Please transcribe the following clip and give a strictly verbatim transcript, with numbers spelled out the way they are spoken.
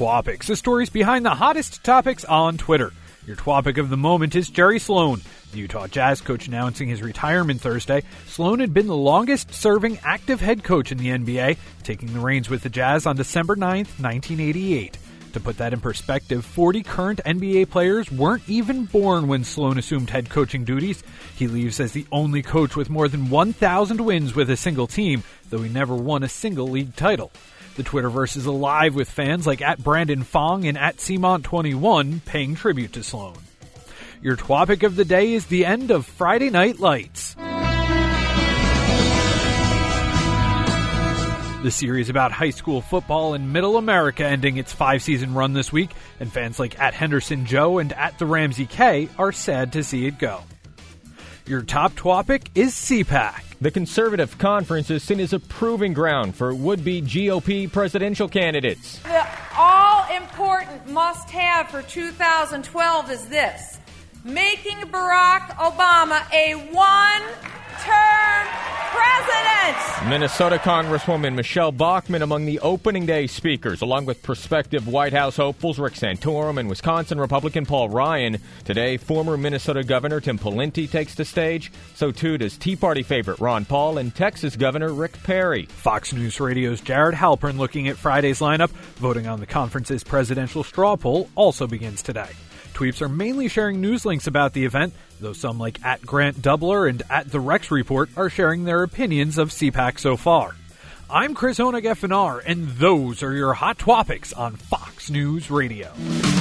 Twopics, the stories behind the hottest topics on Twitter. Your Twopic of the moment is Jerry Sloan, the Utah Jazz coach announcing his retirement Thursday. Sloan had been the longest-serving active head coach in the N B A, taking the reins with the Jazz on December ninth, nineteen eighty-eight. To put that in perspective, forty current N B A players weren't even born when Sloan assumed head coaching duties. He leaves as the only coach with more than one thousand wins with a single team, though he never won a single league title. The Twitterverse is alive with fans like at Brandon Fong and at Cmont twenty-one paying tribute to Sloan. Your Twopic of the day is the end of Friday Night Lights. The series about high school football in Middle America ending its five-season run this week, and fans like at Henderson Joe and at the Ramsey K are sad to see it go. Your top Twopic is C PAC. The Conservative Conference is seen as a proving ground for would-be G O P presidential candidates. The all-important must-have for two thousand twelve is this: making Barack Obama a one-term president. Minnesota Congresswoman Michelle Bachmann among the opening day speakers, along with prospective White House hopefuls Rick Santorum and Wisconsin Republican Paul Ryan. Today, former Minnesota Governor Tim Pawlenty takes the stage. So too does Tea Party favorite Ron Paul and Texas Governor Rick Perry. Fox News Radio's Jared Halpern looking at Friday's lineup. Voting on the conference's presidential straw poll also begins today. Tweeps are mainly sharing news links about the event, though some like at Grant Doubler and at The Rex Report are sharing their opinions of C PAC so far. I'm Chris Honegeffinar, and those are your hot Twopics on Fox News Radio.